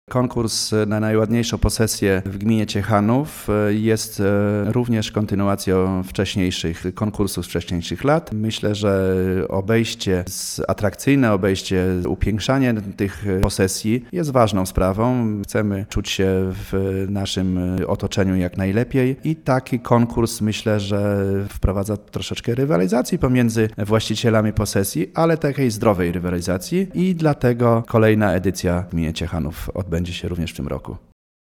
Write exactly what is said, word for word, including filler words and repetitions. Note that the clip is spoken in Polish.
Konkurs na najładniejszą posesję w gminie Ciechanów jest również kontynuacją wcześniejszych konkursów z wcześniejszych lat. Myślę, że obejście, atrakcyjne obejście, upiększanie tych posesji jest ważną sprawą. Chcemy czuć się w naszym otoczeniu jak najlepiej i taki konkurs myślę, że wprowadza troszeczkę rywalizacji pomiędzy właścicielami posesji, ale takiej zdrowej rywalizacji i dlatego kolejna edycja w gminie Ciechanów odbędzie się również w tym roku.